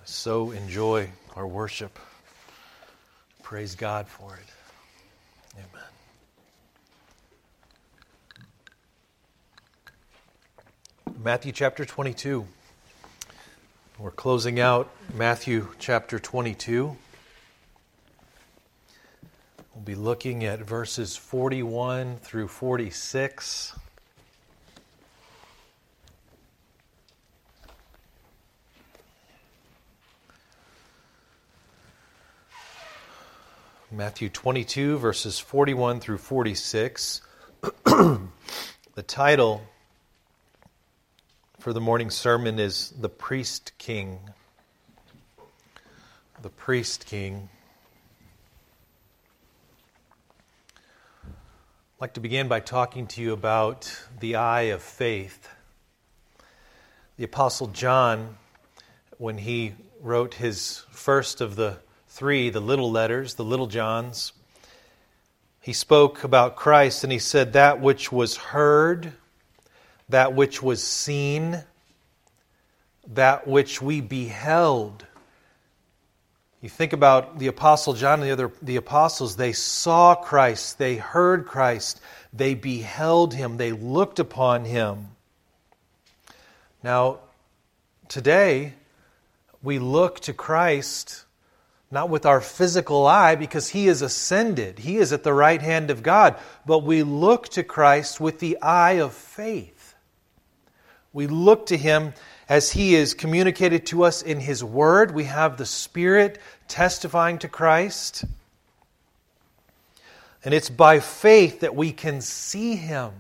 so enjoy our worship. Praise God for it. Amen. Matthew chapter 22. We're closing out Matthew chapter 22. We'll be looking at verses 41 through 46. Matthew 22, verses 41 through 46. The title for the morning sermon is The Priest King. The Priest King. I'd like to begin by talking to you about the eye of faith. The Apostle John, when he wrote his first of the three, the little letters, the little Johns, he spoke about Christ and he said, that which was heard, that which was seen, that which we beheld. You think about the Apostle John and the apostles, they saw Christ, they heard Christ, they beheld Him, they looked upon Him. Now, today, we look to Christ not with our physical eye, because He is ascended. He is at the right hand of God. But we look to Christ with the eye of faith. We look to Him as He is communicated to us in His Word. We have the Spirit testifying to Christ. And it's by faith that we can see Him.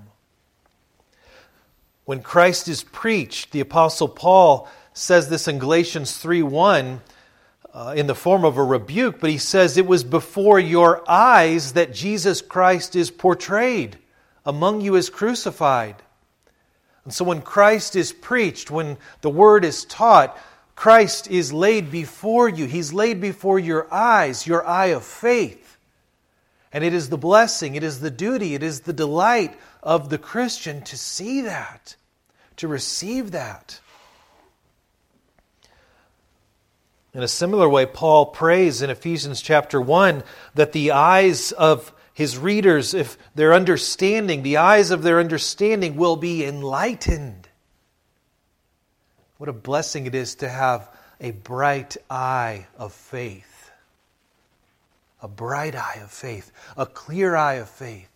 When Christ is preached, the Apostle Paul says this in Galatians 3:1, in the form of a rebuke, but he says, it was before your eyes that Jesus Christ is portrayed, among you as crucified. And so when Christ is preached, when the Word is taught, Christ is laid before you. He's laid before your eyes, your eye of faith. And it is the blessing, it is the duty, it is the delight of the Christian to see that, to receive that. In a similar way, Paul prays in Ephesians chapter 1 that the eyes of his readers, if their understanding, the eyes of their understanding will be enlightened. What a blessing it is to have a bright eye of faith. A bright eye of faith. A clear eye of faith.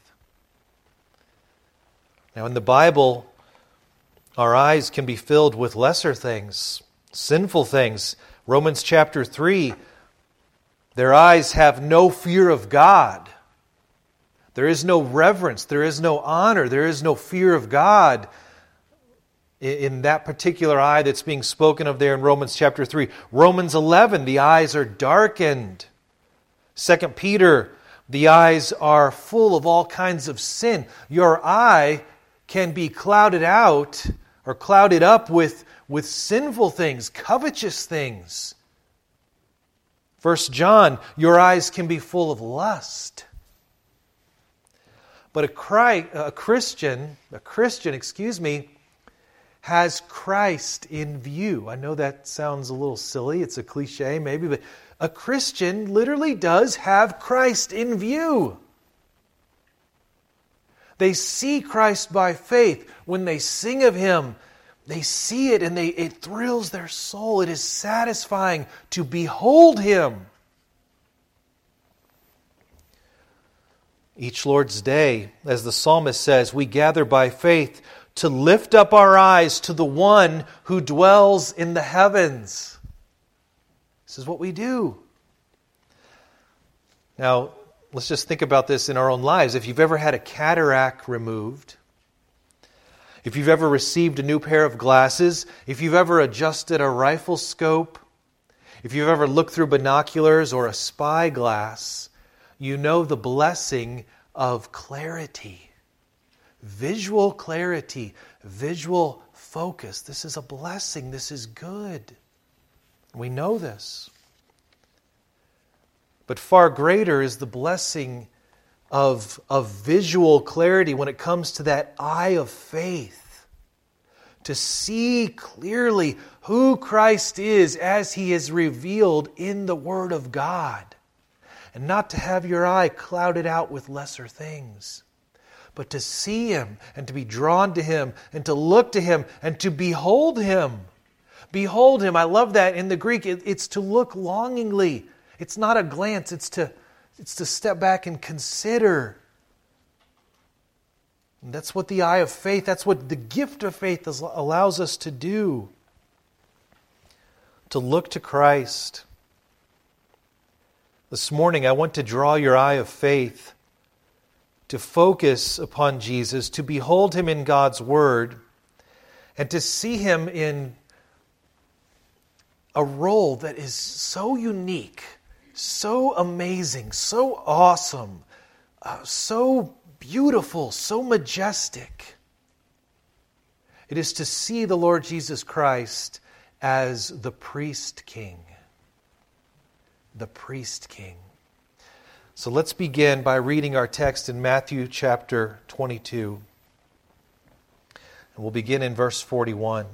Now in the Bible, our eyes can be filled with lesser things, sinful things. Romans chapter 3, their eyes have no fear of God. There is no reverence, there is no honor, there is no fear of God in that particular eye that's being spoken of there in Romans chapter 3. Romans 11, the eyes are darkened. 2 Peter, the eyes are full of all kinds of sin. Your eye can be clouded out or clouded up with sinful things, covetous things. 1 John, your eyes can be full of lust. But a Christian, has Christ in view. I know that sounds a little silly, it's a cliche maybe, but a Christian literally does have Christ in view. They see Christ by faith. When they sing of Him, they see it and it thrills their soul. It is satisfying to behold Him. Each Lord's Day, as the psalmist says, we gather by faith to lift up our eyes to the One who dwells in the heavens. This is what we do. Now, let's just think about this in our own lives. If you've ever had a cataract removed, if you've ever received a new pair of glasses, if you've ever adjusted a rifle scope, if you've ever looked through binoculars or a spyglass, you know the blessing of clarity. Visual clarity, visual focus. This is a blessing. This is good. We know this. But far greater is the blessing of visual clarity when it comes to that eye of faith. to see clearly who Christ is as He is revealed in the Word of God, and not to have your eye clouded out with lesser things, but to see Him and to be drawn to Him and to look to Him and to behold Him. Behold Him. I love that in the Greek. It's to look longingly. It's not a glance. It's to step back and consider. And that's what the eye of faith, that's what the gift of faith allows us to do. To look to Christ. This morning I want to draw your eye of faith to focus upon Jesus, to behold Him in God's Word, and to see Him in a role that is so unique, so amazing, so awesome, so beautiful, so majestic. It is to see the Lord Jesus Christ as the priest king. The priest king. So let's begin by reading our text in Matthew chapter 22. And we'll begin in verse 41.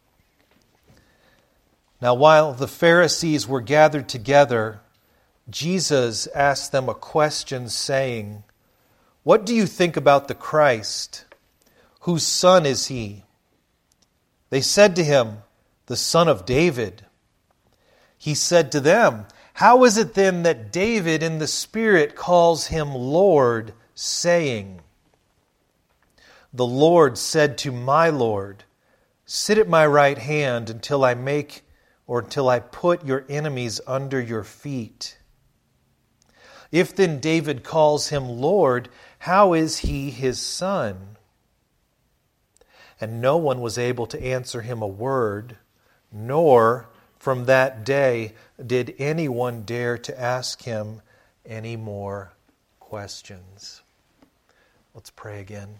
Now, while the Pharisees were gathered together, Jesus asked them a question, saying, "What do you think about the Christ? Whose son is He?" They said to Him, "The son of David." He said to them, "How is it then that David in the Spirit calls Him Lord, saying, 'The Lord said to my Lord, sit at my right hand until I put your enemies under your feet'? If then David calls Him Lord, how is He His son?" And no one was able to answer Him a word, nor from that day did anyone dare to ask Him any more questions. Let's pray again.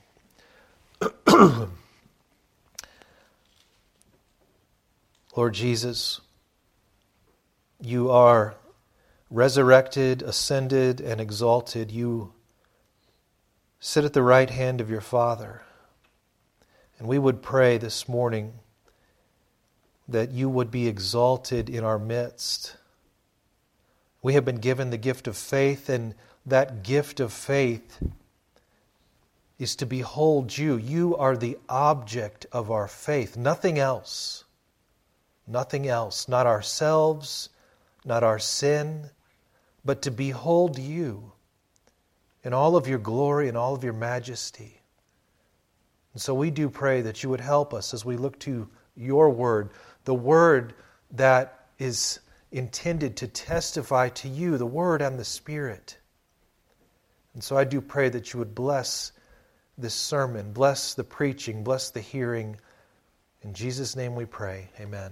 Lord Jesus, You are resurrected, ascended, and exalted. You sit at the right hand of Your Father. And we would pray this morning that You would be exalted in our midst. We have been given the gift of faith, and that gift of faith is to behold You. You are the object of our faith, nothing else. Nothing else, not ourselves, not our sin, but to behold You in all of Your glory and all of Your majesty. And so we do pray that You would help us as we look to Your Word, the Word that is intended to testify to You, the Word and the Spirit. And so I do pray that You would bless this sermon, bless the preaching, bless the hearing. In Jesus' name we pray. Amen.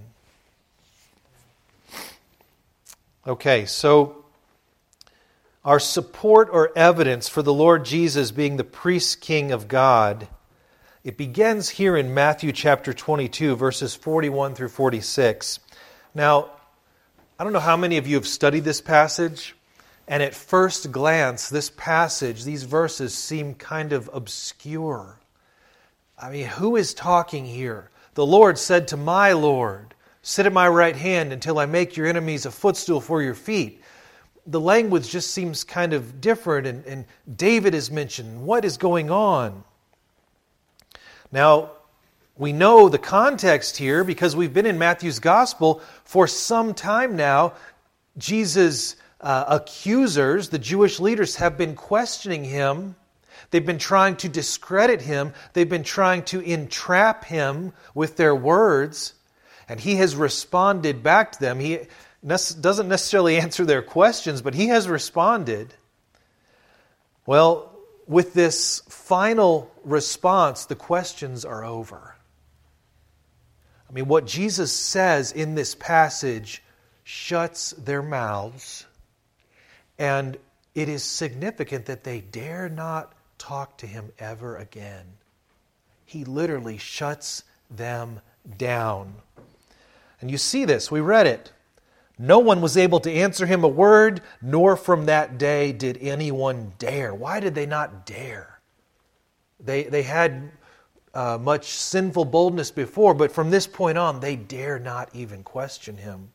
Okay, so our support or evidence for the Lord Jesus being the priest king of God, it begins here in Matthew chapter 22, verses 41 through 46. Now, I don't know how many of you have studied this passage, and at first glance, this passage, these verses seem kind of obscure. I mean, who is talking here? The Lord said to my Lord, "Sit at my right hand until I make your enemies a footstool for your feet." The language just seems kind of different, and David is mentioned. What is going on? Now, we know the context here because we've been in Matthew's gospel for some time now. Jesus' accusers, the Jewish leaders, have been questioning Him. They've been trying to discredit Him. They've been trying to entrap Him with their words. And He has responded back to them. He doesn't necessarily answer their questions, but He has responded. Well, with this final response, the questions are over. I mean, what Jesus says in this passage shuts their mouths, and it is significant that they dare not talk to Him ever again. He literally shuts them down. And you see this, we read it. No one was able to answer Him a word, nor from that day did anyone dare. Why did they not dare? They had much sinful boldness before, but from this point on, they dare not even question him.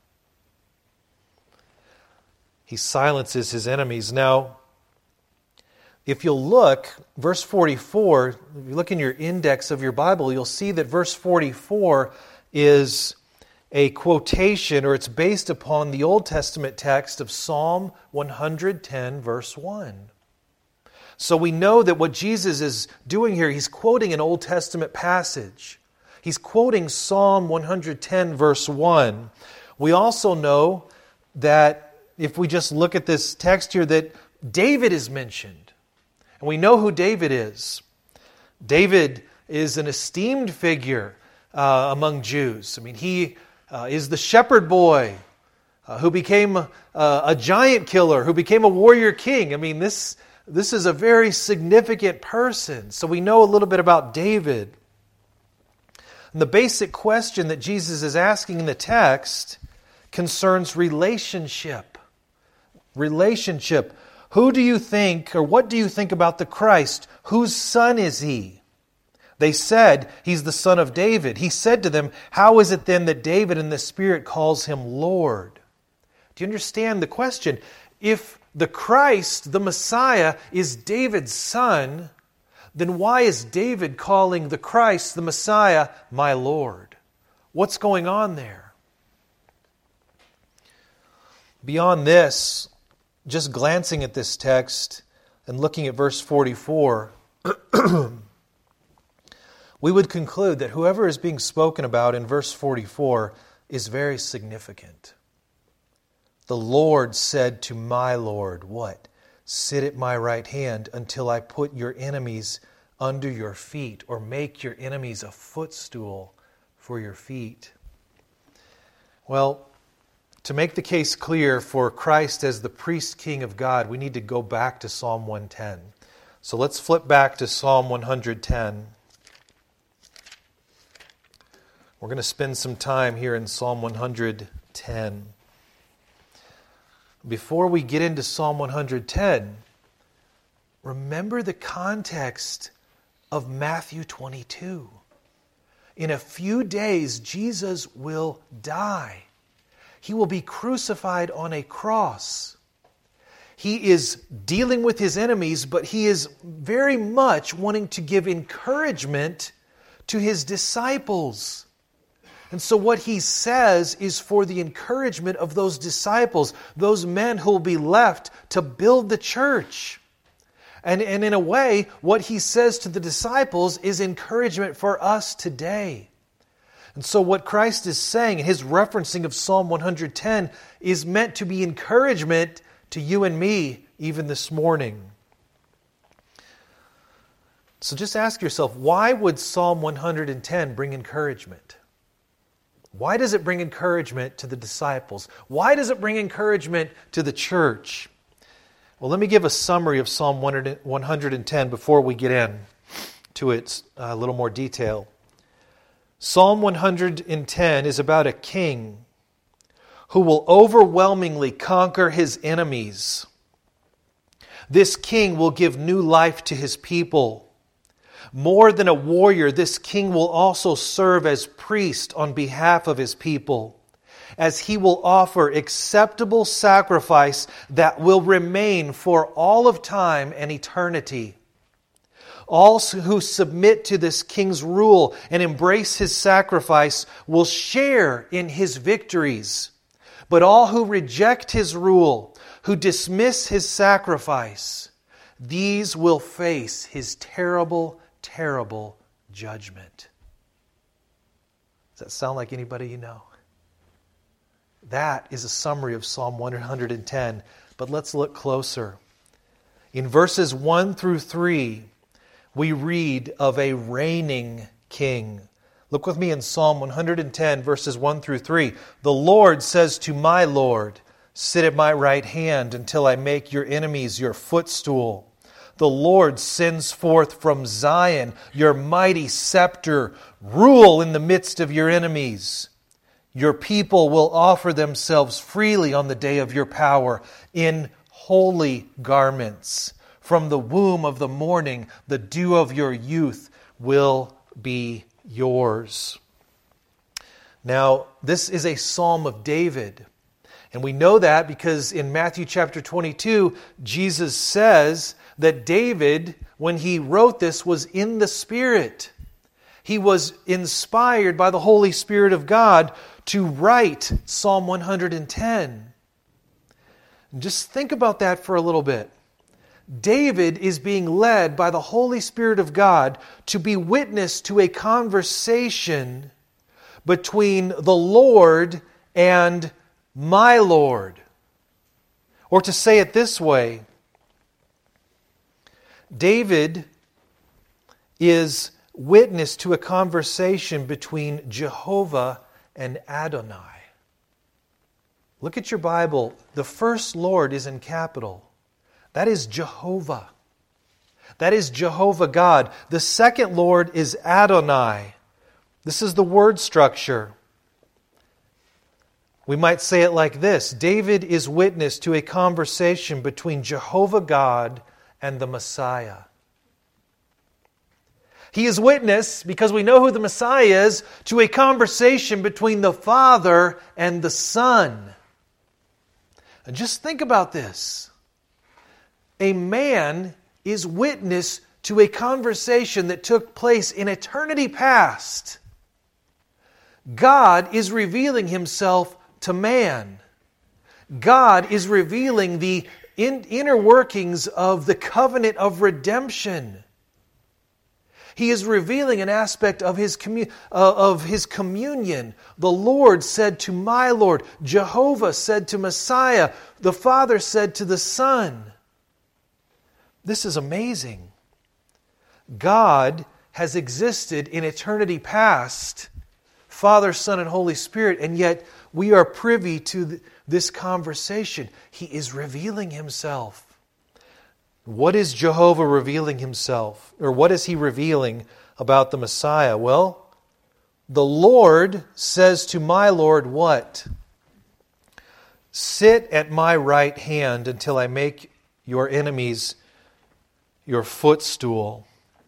He silences his enemies. Now, if you'll look, verse 44, if you look in your index of your Bible, you'll see that verse 44 is a quotation, or it's based upon the Old Testament text of Psalm 110, verse 1. So we know that what Jesus is doing here, he's quoting an Old Testament passage. He's quoting Psalm 110, verse 1. We also know that if we just look at this text here, that David is mentioned. And we know who David is. David is an esteemed figure among Jews. I mean, he is the shepherd boy who became a giant killer, who became a warrior king. I mean, this is a very significant person. So we know a little bit about David. And the basic question that Jesus is asking in the text concerns relationship. Relationship. Who do you think, or what do you think about the Christ? Whose son is he? They said, he's the son of David. He said to them, how is it then that David in the Spirit calls him Lord? Do you understand the question? If the Christ, the Messiah, is David's son, then why is David calling the Christ, the Messiah, my Lord? What's going on there? Beyond this, just glancing at this text and looking at verse 44, we would conclude that whoever is being spoken about in verse 44 is very significant. The Lord said to my Lord, what? Sit at my right hand until I put your enemies under your feet, or make your enemies a footstool for your feet. Well, to make the case clear for Christ as the priest king of God, we need to go back to Psalm 110. So let's flip back to Psalm 110. We're going to spend some time here in Psalm 110. Before we get into Psalm 110, remember the context of Matthew 22. In a few days, Jesus will die. He will be crucified on a cross. He is dealing with his enemies, but he is very much wanting to give encouragement to his disciples. And so what he says is for the encouragement of those disciples, those men who will be left to build the church. And in a way, what he says to the disciples is encouragement for us today. And so what Christ is saying, his referencing of Psalm 110, is meant to be encouragement to you and me even this morning. So just ask yourself, why would Psalm 110 bring encouragement? Why does it bring encouragement to the disciples? Why does it bring encouragement to the church? Well, let me give a summary of Psalm 110 before we get in to it a little more detail. Psalm 110 is about a king who will overwhelmingly conquer his enemies. This king will give new life to his people. More than a warrior, this king will also serve as priest on behalf of his people, as he will offer acceptable sacrifice that will remain for all of time and eternity. All who submit to this king's rule and embrace his sacrifice will share in his victories. But all who reject his rule, who dismiss his sacrifice, these will face his terrible, terrible judgment. Does that sound like anybody you know? That is a summary of Psalm 110. But let's look closer. In verses 1 through 3, we read of a reigning king. Look with me in Psalm 110, verses 1 through 3. The Lord says to my Lord, sit at my right hand until I make your enemies your footstool. The Lord sends forth from Zion your mighty scepter. Rule in the midst of your enemies. Your people will offer themselves freely on the day of your power in holy garments. From the womb of the morning, the dew of your youth will be yours. Now, this is a Psalm of David. And we know that because in Matthew chapter 22, Jesus says that David, when he wrote this, was in the Spirit. He was inspired by the Holy Spirit of God to write Psalm 110. And just think about that for a little bit. David is being led by the Holy Spirit of God to be witness to a conversation between the Lord and my Lord. Or to say it this way, David is witness to a conversation between Jehovah and Adonai. Look at your Bible. The first Lord is in capital. That is Jehovah. That is Jehovah God. The second Lord is Adonai. This is the word structure. We might say it like this. David is witness to a conversation between Jehovah God and the Messiah. He is witness, because we know who the Messiah is, to a conversation between the Father and the Son. And just think about this. A man is witness to a conversation that took place in eternity past. God is revealing Himself to man. God is revealing the inner workings of the covenant of redemption. He is revealing an aspect of His communion. The Lord said to my Lord. Jehovah said to Messiah. The Father said to the Son. This is amazing. God has existed in eternity past, Father, Son, and Holy Spirit, and yet we are privy to this conversation. He is revealing Himself. What is Jehovah revealing Himself? Or what is He revealing about the Messiah? Well, the Lord says to my Lord what? Sit at my right hand until I make your enemies your footstool.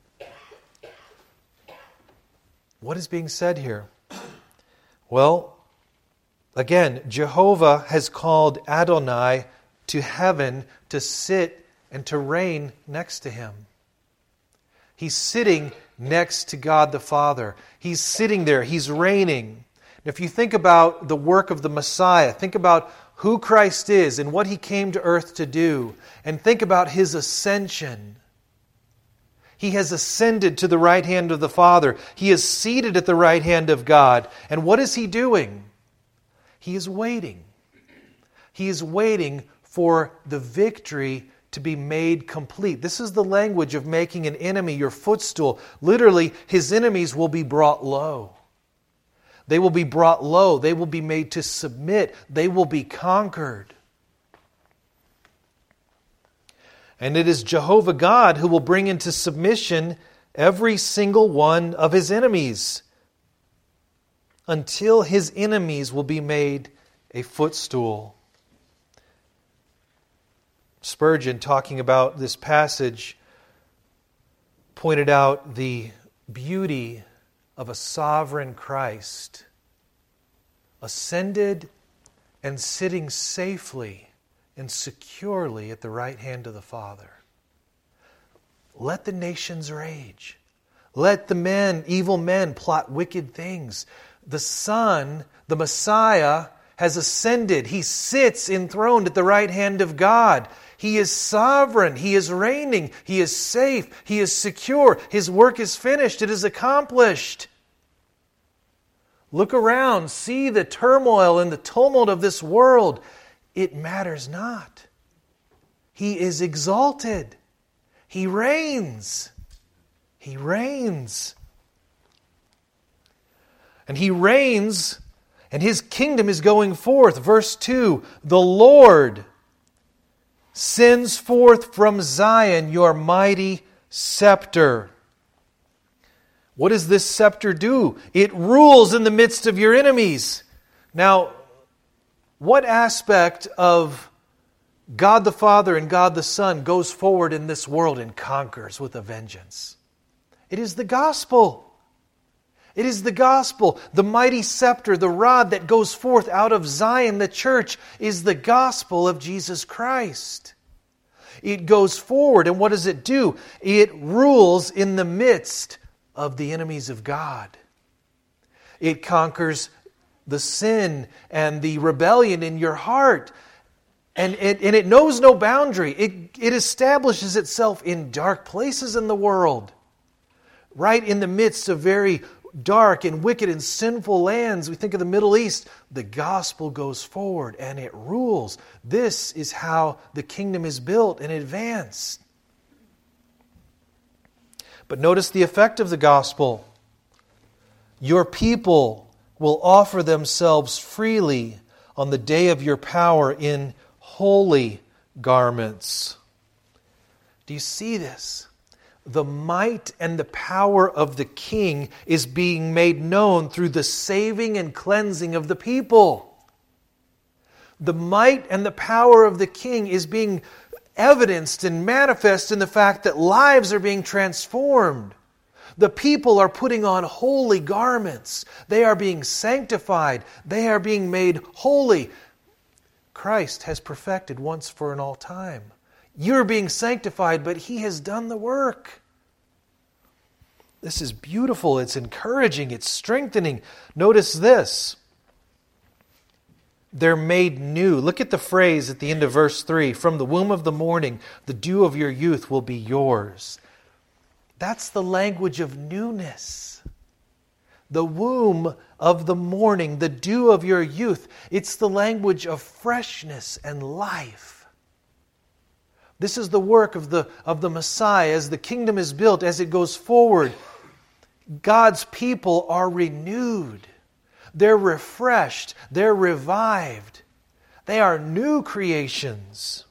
What is being said here? Well, again, Jehovah has called Adonai to heaven to sit and to reign next to Him. He's sitting next to God the Father. He's sitting there. He's reigning. If you think about the work of the Messiah, think about who Christ is and what He came to earth to do, and think about His ascension. He has ascended to the right hand of the Father. He is seated at the right hand of God. And what is He doing? He is waiting. He is waiting for the victory to be made complete. This is the language of making an enemy your footstool. Literally, His enemies will be brought low. They will be brought low. They will be made to submit. They will be conquered. And it is Jehovah God who will bring into submission every single one of His enemies until His enemies will be made a footstool. Spurgeon, talking about this passage, pointed out the beauty of a sovereign Christ, ascended and sitting safely and securely at the right hand of the Father. Let the nations rage. Let the evil men plot wicked things. The Son, the Messiah, has ascended. He sits enthroned at the right hand of God. He is sovereign. He is reigning. He is safe. He is secure. His work is finished. It is accomplished. Look around. See the turmoil and the tumult of this world. It matters not. He is exalted. He reigns. He reigns. And He reigns, and His kingdom is going forth. Verse 2, the Lord sends forth from Zion your mighty scepter. What does this scepter do? It rules in the midst of your enemies. Now, what aspect of God the Father and God the Son goes forward in this world and conquers with a vengeance? It is the gospel. It is the gospel. The mighty scepter, the rod that goes forth out of Zion, the church, is the gospel of Jesus Christ. It goes forward, and what does it do? It rules in the midst of the enemies of God. It conquers the sin and the rebellion in your heart. And it knows no boundary. It establishes itself in dark places in the world. Right in the midst of very dark and wicked and sinful lands. We think of the Middle East. The gospel goes forward and it rules. This is how the kingdom is built and advanced. But notice the effect of the gospel. Your people will offer themselves freely on the day of your power in holy garments. Do you see this? The might and the power of the King is being made known through the saving and cleansing of the people. The might and the power of the King is being evidenced and manifest in the fact that lives are being transformed. The people are putting on holy garments. They are being sanctified. They are being made holy. Christ has perfected once for an all time. You're being sanctified, but He has done the work. This is beautiful. It's encouraging. It's strengthening. Notice this. They're made new. Look at the phrase at the end of verse 3. From the womb of the morning, the dew of your youth will be yours. That's the language of newness. The womb of the morning, the dew of your youth. It's the language of freshness and life. This is the work of the Messiah. As the kingdom is built, as it goes forward, God's people are renewed. They're refreshed. They're revived. They are new creations.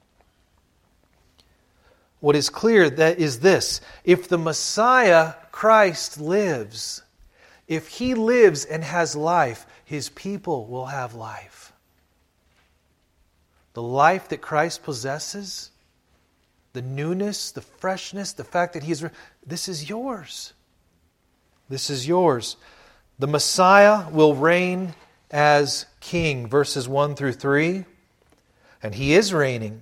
What is clear is this: if the Messiah, Christ, lives, if He lives and has life, His people will have life. The life that Christ possesses, the newness, the freshness, the fact that this is yours. This is yours. The Messiah will reign as king, verses 1 through 3. And He is reigning.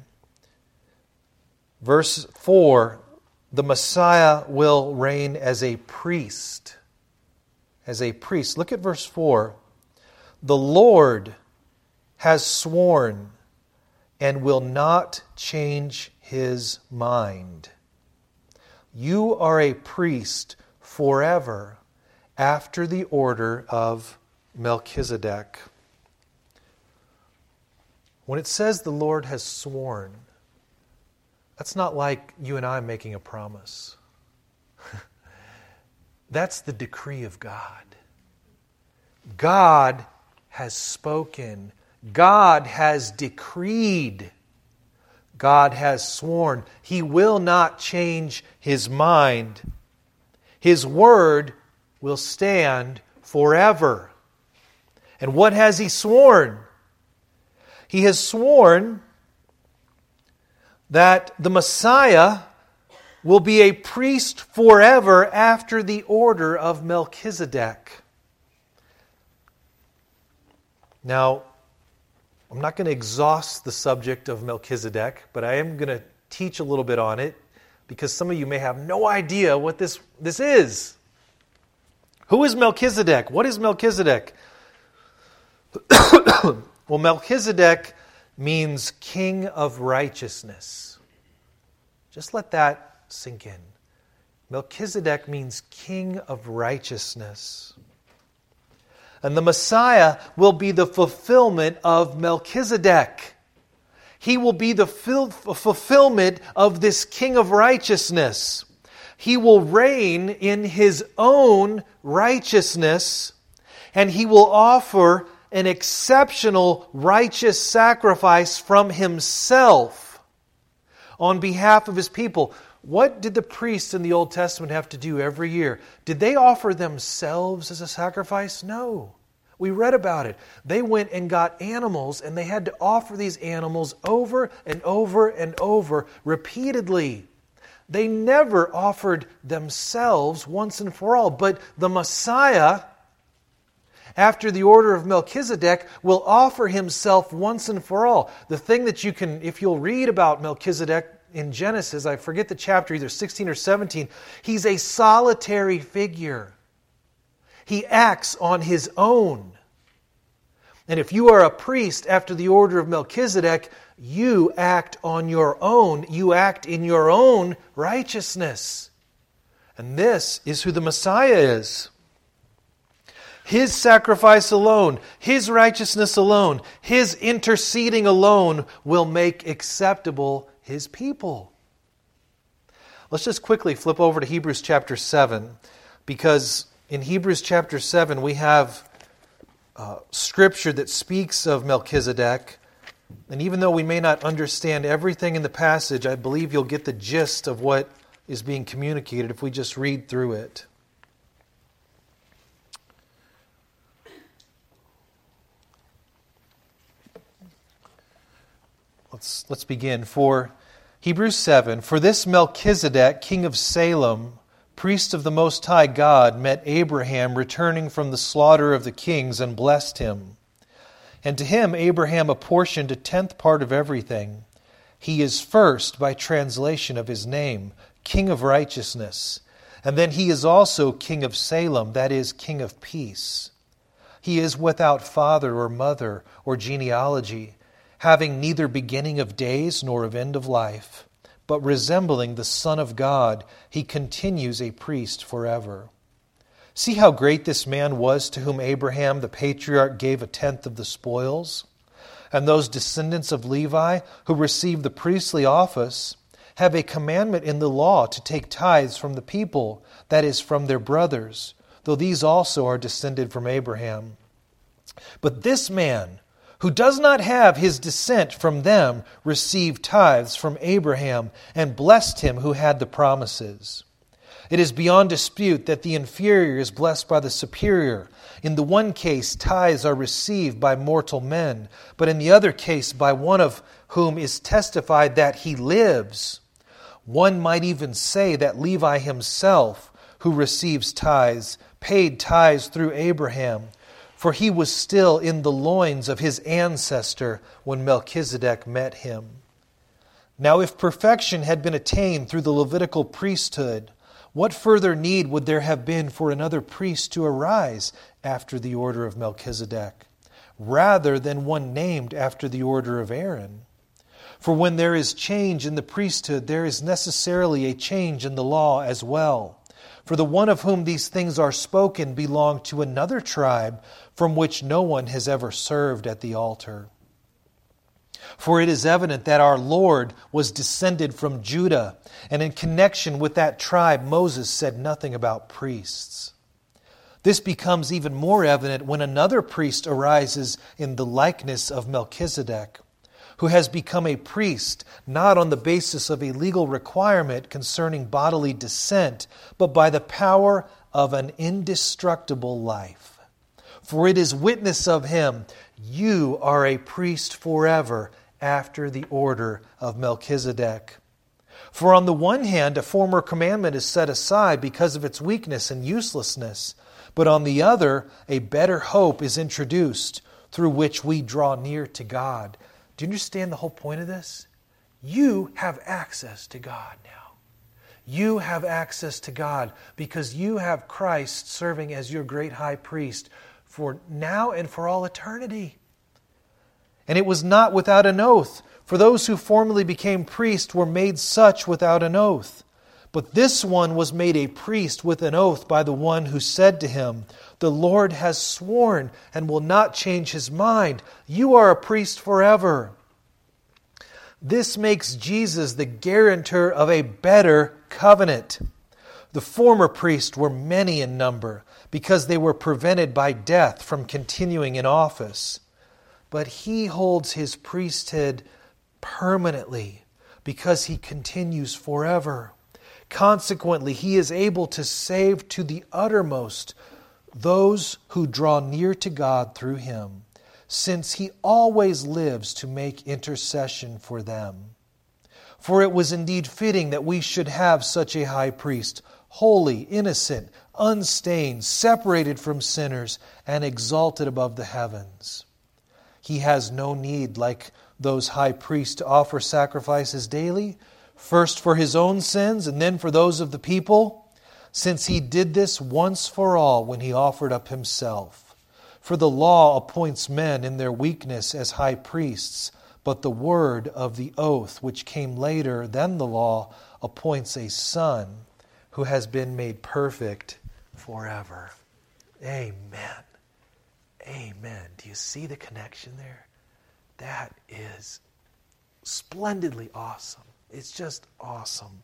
Verse 4, the Messiah will reign as a priest. As a priest. Look at verse 4. The Lord has sworn and will not change His mind. You are a priest forever after the order of Melchizedek. When it says the Lord has sworn, that's not like you and I making a promise. That's the decree of God. God has spoken. God has decreed. God has sworn. He will not change His mind. His word will stand forever. And what has He sworn? He has sworn that the Messiah will be a priest forever after the order of Melchizedek. Now, I'm not going to exhaust the subject of Melchizedek, but I am going to teach a little bit on it because some of you may have no idea what this is. Who is Melchizedek? What is Melchizedek? Well, Melchizedek means king of righteousness. Just let that sink in. Melchizedek means king of righteousness. And the Messiah will be the fulfillment of Melchizedek. He will be the fulfillment of this king of righteousness. He will reign in His own righteousness, and He will offer an exceptional righteous sacrifice from Himself on behalf of His people. What did the priests in the Old Testament have to do every year? Did they offer themselves as a sacrifice? No. We read about it. They went and got animals, and they had to offer these animals over and over and over repeatedly. They never offered themselves once and for all. But the Messiah, after the order of Melchizedek, will offer himself once and for all. The thing that you can, if you'll read about Melchizedek in Genesis, I forget the chapter, either 16 or 17, he's a solitary figure. He acts on his own. And if you are a priest after the order of Melchizedek, you act on your own. You act in your own righteousness. And this is who the Messiah is. His sacrifice alone, His righteousness alone, His interceding alone will make acceptable His people. Let's just quickly flip over to Hebrews chapter 7, because in Hebrews chapter 7 we have scripture that speaks of Melchizedek. And even though we may not understand everything in the passage, I believe you'll get the gist of what is being communicated if we just read through it. Let's begin. For Hebrews 7, for this Melchizedek, king of Salem, priest of the Most High God, met Abraham returning from the slaughter of the kings and blessed him. And to him Abraham apportioned a 10th part of everything. He is first, by translation of his name, King of Righteousness. And then he is also King of Salem, that is, King of Peace. He is without father or mother or genealogy, having neither beginning of days nor of end of life, but resembling the Son of God, he continues a priest forever. See how great this man was to whom Abraham the patriarch gave a 10th of the spoils? And those descendants of Levi who receive the priestly office have a commandment in the law to take tithes from the people, that is, from their brothers, though these also are descended from Abraham. But this man, who does not have his descent from them, received tithes from Abraham and blessed him who had the promises. It is beyond dispute that the inferior is blessed by the superior. In the one case, tithes are received by mortal men, but in the other case, by one of whom is testified that he lives. One might even say that Levi himself, who receives tithes, paid tithes through Abraham, for he was still in the loins of his ancestor when Melchizedek met him. Now, if perfection had been attained through the Levitical priesthood, what further need would there have been for another priest to arise after the order of Melchizedek, rather than one named after the order of Aaron? For when there is change in the priesthood, there is necessarily a change in the law as well. For the one of whom these things are spoken belonged to another tribe from which no one has ever served at the altar. For it is evident that our Lord was descended from Judah, and in connection with that tribe, Moses said nothing about priests. This becomes even more evident when another priest arises in the likeness of Melchizedek, who has become a priest not on the basis of a legal requirement concerning bodily descent, but by the power of an indestructible life. For it is witness of him, you are a priest forever after the order of Melchizedek. For on the one hand, a former commandment is set aside because of its weakness and uselessness, but on the other, a better hope is introduced through which we draw near to God. Do you understand the whole point of this? You have access to God now. You have access to God because you have Christ serving as your great high priest for now and for all eternity. And it was not without an oath, for those who formerly became priests were made such without an oath. But this one was made a priest with an oath by the one who said to him, "The Lord has sworn and will not change his mind. You are a priest forever." This makes Jesus the guarantor of a better covenant. The former priests were many in number because they were prevented by death from continuing in office. But he holds his priesthood permanently because he continues forever. Consequently, he is able to save to the uttermost those who draw near to God through him, since he always lives to make intercession for them. For it was indeed fitting that we should have such a high priest, holy, innocent, unstained, separated from sinners, and exalted above the heavens. He has no need, like those high priests, to offer sacrifices daily, first for his own sins and then for those of the people, since he did this once for all when he offered up himself. For the law appoints men in their weakness as high priests, but the word of the oath, which came later than the law, appoints a son who has been made perfect forever. Amen. Amen. Do you see the connection there? That is splendidly awesome. It's just awesome.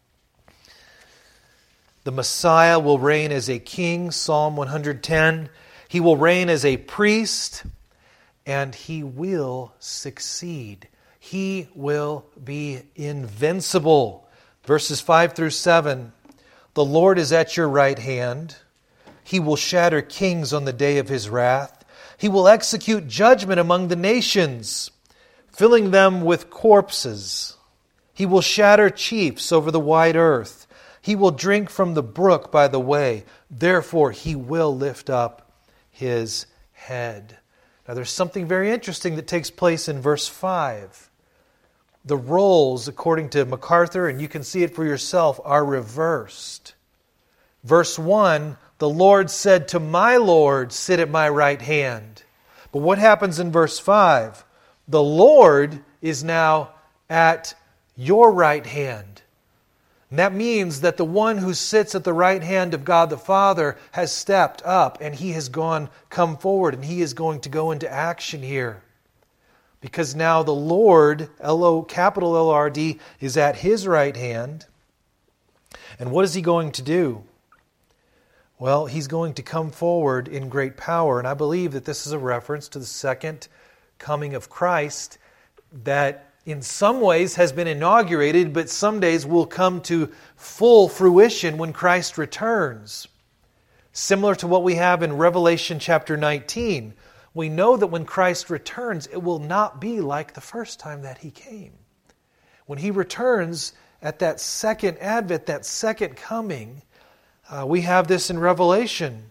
The Messiah will reign as a king, Psalm 110. He will reign as a priest, and he will succeed. He will be invincible. Verses 5 through 7. The Lord is at your right hand. He will shatter kings on the day of his wrath. He will execute judgment among the nations, filling them with corpses. He will shatter chiefs over the wide earth. He will drink from the brook by the way. Therefore, he will lift up his head. Now, there's something very interesting that takes place in verse 5. The roles, according to MacArthur, and you can see it for yourself, are reversed. Verse 1, the Lord said to my Lord, sit at my right hand. But what happens in verse 5? The Lord is now at your right hand. And that means that the one who sits at the right hand of God the Father has stepped up and he has come forward and he is going to go into action here. Because now the Lord, capital L-O-R-D, is at his right hand. And what is he going to do? Well, he's going to come forward in great power. And I believe that this is a reference to the second coming of Christ that in some ways has been inaugurated, but some days will come to full fruition when Christ returns. Similar to what we have in Revelation chapter 19. We know that when Christ returns, it will not be like the first time that he came. When he returns at that second advent, that second coming, we have this in Revelation.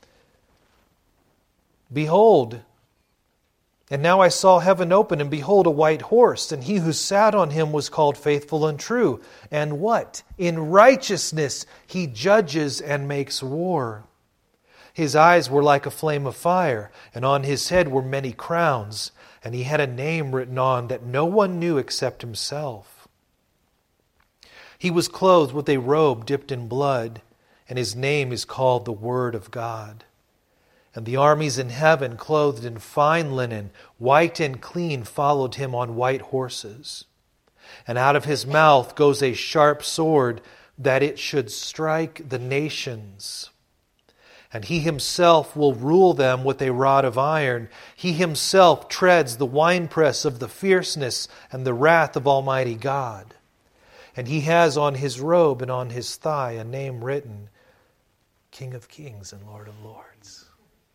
Behold, and now I saw heaven open, and behold, a white horse, and he who sat on him was called Faithful and True. And what? In righteousness he judges and makes war. His eyes were like a flame of fire, and on his head were many crowns, and he had a name written on that no one knew except himself. He was clothed with a robe dipped in blood, and his name is called the Word of God. And the armies in heaven, clothed in fine linen, white and clean, followed him on white horses. And out of his mouth goes a sharp sword, that it should strike the nations. And he himself will rule them with a rod of iron. He himself treads the winepress of the fierceness and the wrath of Almighty God. And he has on his robe and on his thigh a name written, King of Kings and Lord of Lords.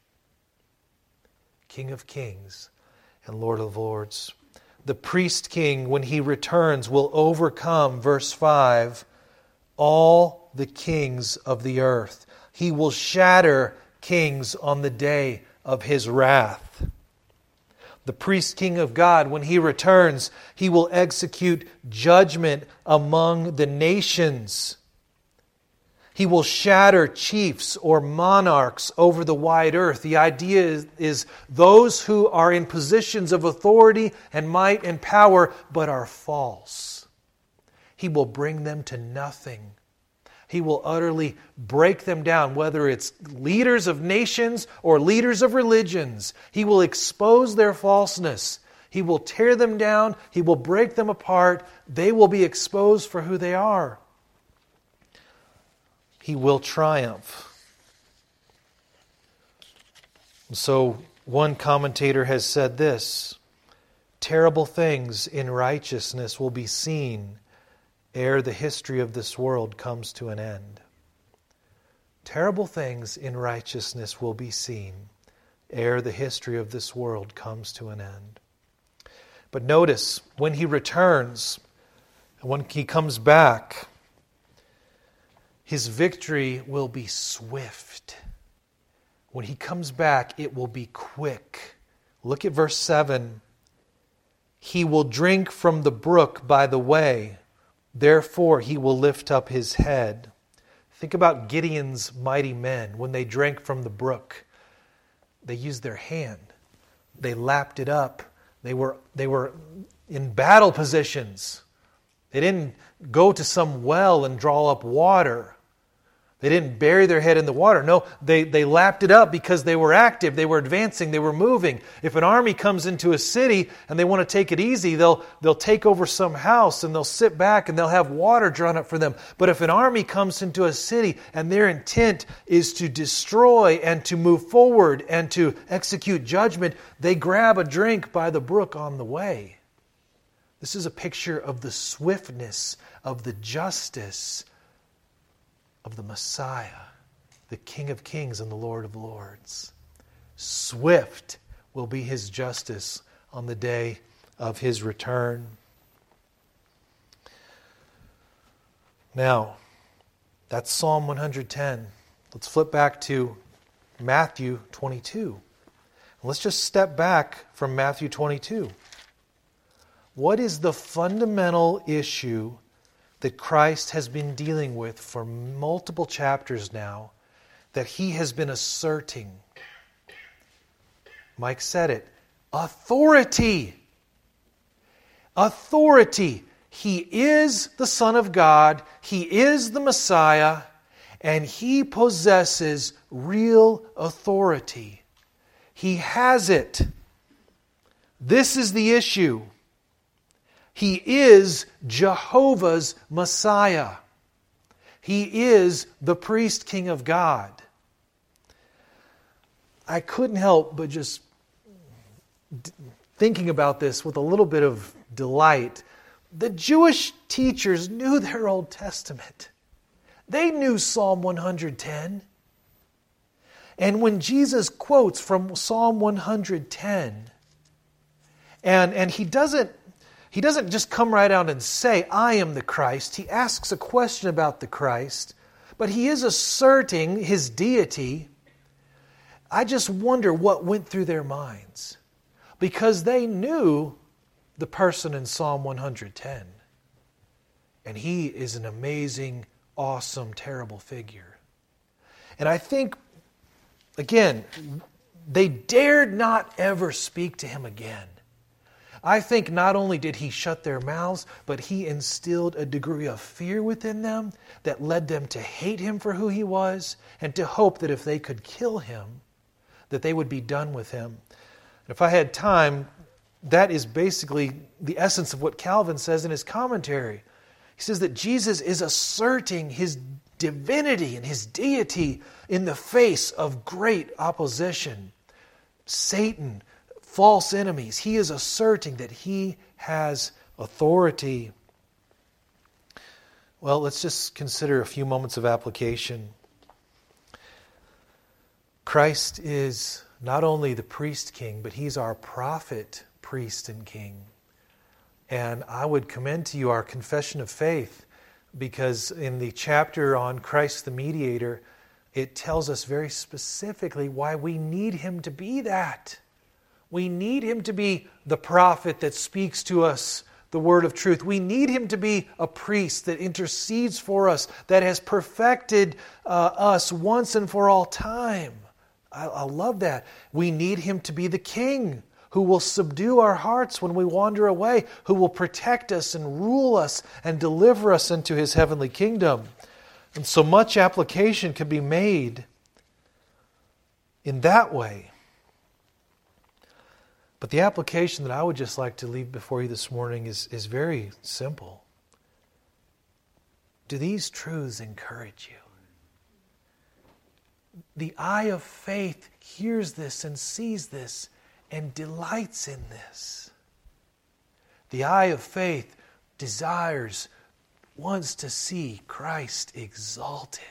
King of Kings and Lord of Lords. The priest king, when he returns, will overcome, verse 5, all the kings of the earth. He will shatter kings on the day of his wrath. The priest king of God, when he returns, he will execute judgment among the nations. He will shatter chiefs or monarchs over the wide earth. The idea is those who are in positions of authority and might and power, but are false. He will bring them to nothing. He will utterly break them down, whether it's leaders of nations or leaders of religions. He will expose their falseness. He will tear them down. He will break them apart. They will be exposed for who they are. He will triumph. So one commentator has said this, terrible things in righteousness will be seen ere the history of this world comes to an end. Terrible things in righteousness will be seen ere the history of this world comes to an end. But notice, when he returns, And when he comes back, his victory will be swift. When he comes back, it will be quick. Look at verse 7. He will drink from the brook by the way. Therefore he will lift up his head. Think about Gideon's mighty men. When they drank from the brook, they used their hand. They lapped it up. They were in battle positions. They didn't go to some well and draw up water. They didn't bury their head in the water. No, they lapped it up because they were active, they were advancing, they were moving. If an army comes into a city and they want to take it easy, they'll take over some house and they'll sit back and they'll have water drawn up for them. But if an army comes into a city and their intent is to destroy and to move forward and to execute judgment, they grab a drink by the brook on the way. This is a picture of the swiftness, of the justice of the Messiah, the King of Kings and the Lord of Lords. Swift will be his justice on the day of his return. Now, that's Psalm 110. Let's flip back to Matthew 22. Let's just step back from Matthew 22. What is the fundamental issue that Christ has been dealing with for multiple chapters now, that he has been asserting? Mike said it. Authority. Authority. He is the Son of God. He is the Messiah. And he possesses real authority. He has it. This is the issue. He is Jehovah's Messiah. He is the priest king of God. I couldn't help but just thinking about this with a little bit of delight. The Jewish teachers knew their Old Testament. They knew Psalm 110. And when Jesus quotes from Psalm 110, and he doesn't just come right out and say, I am the Christ. He asks a question about the Christ, but he is asserting his deity. I just wonder what went through their minds, because they knew the person in Psalm 110. And he is an amazing, awesome, terrible figure. And I think, again, they dared not ever speak to him again. I think not only did he shut their mouths, but he instilled a degree of fear within them that led them to hate him for who he was and to hope that if they could kill him, that they would be done with him. And if I had time, that is basically the essence of what Calvin says in his commentary. He says that Jesus is asserting his divinity and his deity in the face of great opposition. Satan, false enemies. He is asserting that he has authority. Well, let's just consider a few moments of application. Christ is not only the priest king, but he's our prophet, priest, and king. And I would commend to you our confession of faith, because in the chapter on Christ the mediator, it tells us very specifically why we need him to be that. We need him to be the prophet that speaks to us the word of truth. We need him to be a priest that intercedes for us, that has perfected us once and for all time. I love that. We need him to be the king who will subdue our hearts when we wander away, who will protect us and rule us and deliver us into his heavenly kingdom. And so much application can be made in that way. But the application that I would just like to leave before you this morning is very simple. Do these truths encourage you? The eye of faith hears this and sees this and delights in this. The eye of faith desires, wants to see Christ exalted.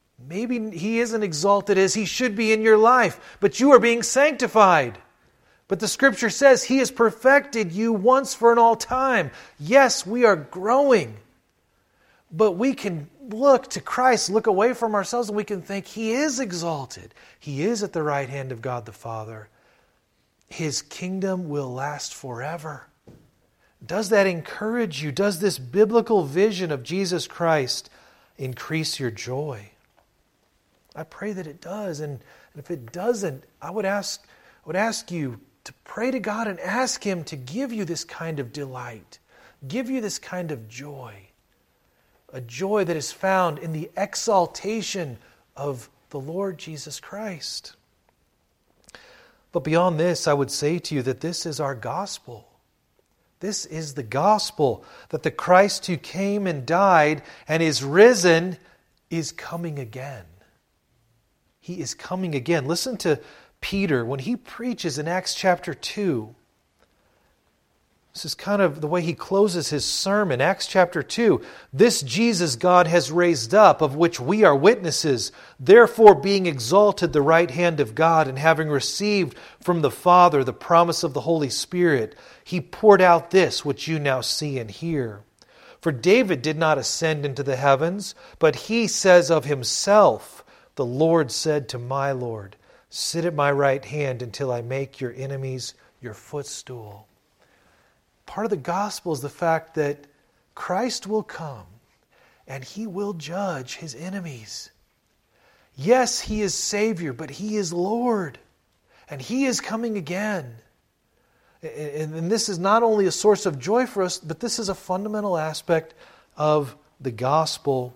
Maybe he isn't exalted as he should be in your life, but you are being sanctified. But the Scripture says He has perfected you once for an all time. Yes, we are growing. But we can look to Christ, look away from ourselves, and we can think He is exalted. He is at the right hand of God the Father. His kingdom will last forever. Does that encourage you? Does this biblical vision of Jesus Christ increase your joy? I pray that it does. And if it doesn't, I would ask you to pray to God and ask Him to give you this kind of delight, give you this kind of joy, a joy that is found in the exaltation of the Lord Jesus Christ. But beyond this, I would say to you that this is our gospel. This is the gospel, that the Christ who came and died and is risen is coming again. He is coming again. Listen to Peter when he preaches in Acts chapter 2. This is kind of the way he closes his sermon. Acts chapter 2. This Jesus God has raised up, of which we are witnesses. Therefore, being exalted the right hand of God, and having received from the Father the promise of the Holy Spirit, He poured out this which you now see and hear. For David did not ascend into the heavens, but he says of himself, the Lord said to my Lord, sit at my right hand until I make your enemies your footstool. Part of the gospel is the fact that Christ will come and He will judge His enemies. Yes, He is Savior, but He is Lord. And He is coming again. And this is not only a source of joy for us, but this is a fundamental aspect of the gospel.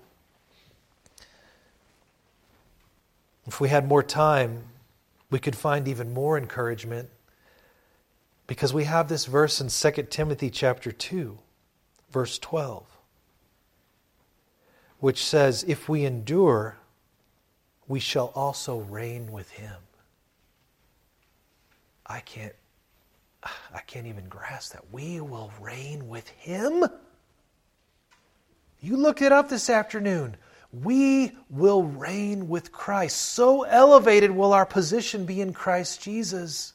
If we had more time, we could find even more encouragement, because we have this verse in 2 Timothy chapter 2, verse 12, which says, if we endure, we shall also reign with Him. I can't even grasp that. We will reign with Him? You look it up this afternoon. We will reign with Christ. So elevated will our position be in Christ Jesus.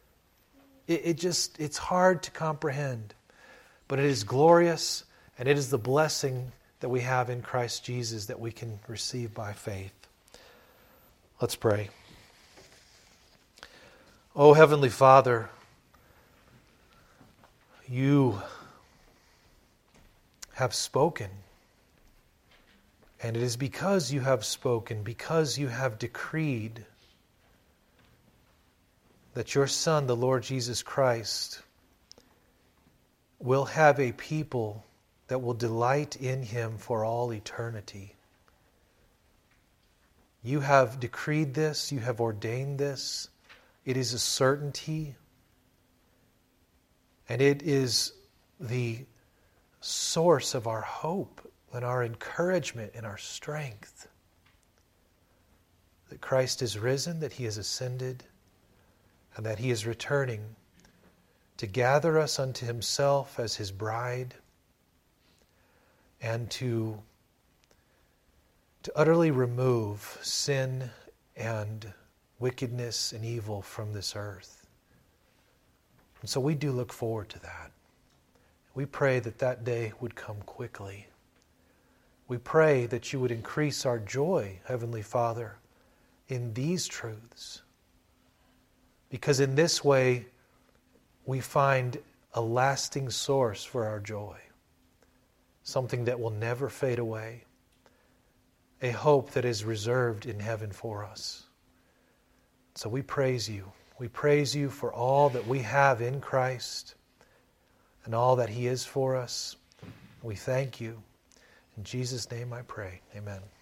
It's hard to comprehend. But it is glorious, and it is the blessing that we have in Christ Jesus that we can receive by faith. Let's pray. Oh, Heavenly Father, You have spoken. And it is because You have spoken, because You have decreed that Your Son, the Lord Jesus Christ, will have a people that will delight in Him for all eternity. You have decreed this, You have ordained this. It is a certainty, and it is the source of our hope and our encouragement and our strength. That Christ is risen, that He has ascended, and that He is returning to gather us unto Himself as His bride, and to utterly remove sin and wickedness and evil from this earth. And so we do look forward to that. We pray that that day would come quickly. We pray that You would increase our joy, Heavenly Father, in these truths. Because in this way, we find a lasting source for our joy. Something that will never fade away. A hope that is reserved in heaven for us. So we praise You. We praise You for all that we have in Christ and all that He is for us. We thank You. In Jesus' name I pray. Amen.